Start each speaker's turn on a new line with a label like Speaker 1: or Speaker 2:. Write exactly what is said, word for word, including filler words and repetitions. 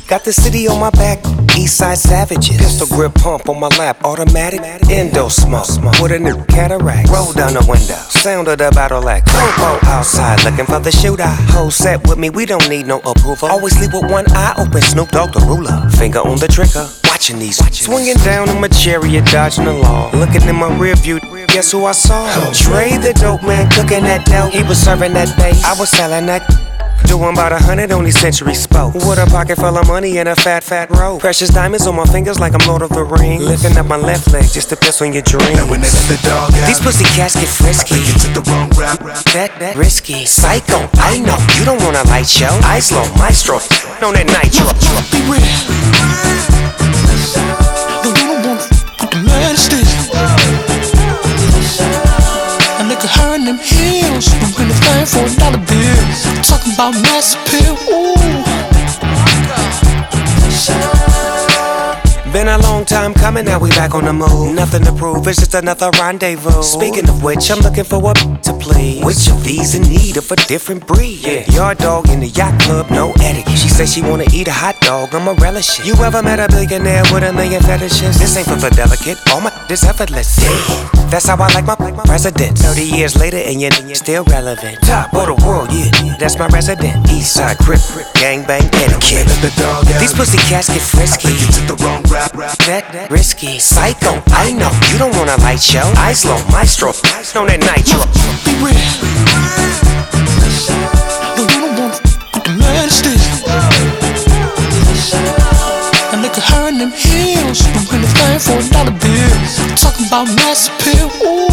Speaker 1: Got the city on my back, east side savages. Pistol grip pump on my lap, automatic. Endo smoke, with a new cataract. Roll down the window, sound of the battle act. Popo outside, looking for the shooter. Whole set with me, we don't need no approval. Always leave with one eye open, Snoop Dogg the ruler. Finger on the trigger, watching these. Swinging down in my chariot, dodging the law. Looking in my rear view, guess who I saw? Trey the dope man, cooking that dope. He was serving that bass, I was selling that. Doing about a hundred on these century spoke. With a pocket full of money and a fat, fat rope. Precious diamonds on my fingers like I'm Lord of the Rings. Lifting up my left leg just to piss on your dreams.
Speaker 2: And when they let the dog out,
Speaker 1: these pussy cats get frisky.
Speaker 2: they get to the wrong rap.
Speaker 1: That, that risky. Psycho, I know. You don't want a light show. Eyes low, maestro. On that nitro.
Speaker 3: Be real. No, you don't want to the man still. A nigga her in them heels. I'm gonna find for a dollar bill. Talking about mass appeal. Ooh.
Speaker 1: Been a long time coming, now we back on the move. Nothing to prove, it's just another rendezvous. Speaking of which, I'm looking for a to please. Which of these in need of a different breed? Yeah. Yard dog in the yacht club, no etiquette. She says she wanna eat a hot dog, I'ma relish it. You ever met a billionaire with a million fetishes? This ain't for the delicate, all my this effortless. Yeah. That's how I like my, like my president. Thirty years later and you're still relevant. Top of the world, yeah, that's my resident. East side grip, gangbang etiquette.
Speaker 2: Let the dog out,
Speaker 1: these pussy cats get frisky.
Speaker 2: they get to the wrong rap.
Speaker 1: That, that risky, psycho, I know. You don't want a light show. Eyes low, maestro, on that nitro.
Speaker 3: Be real. No, you don't want to the man still. A nigga her in them heels. I'm gonna find for a dollar bill. Talking about mass appeal. Ooh.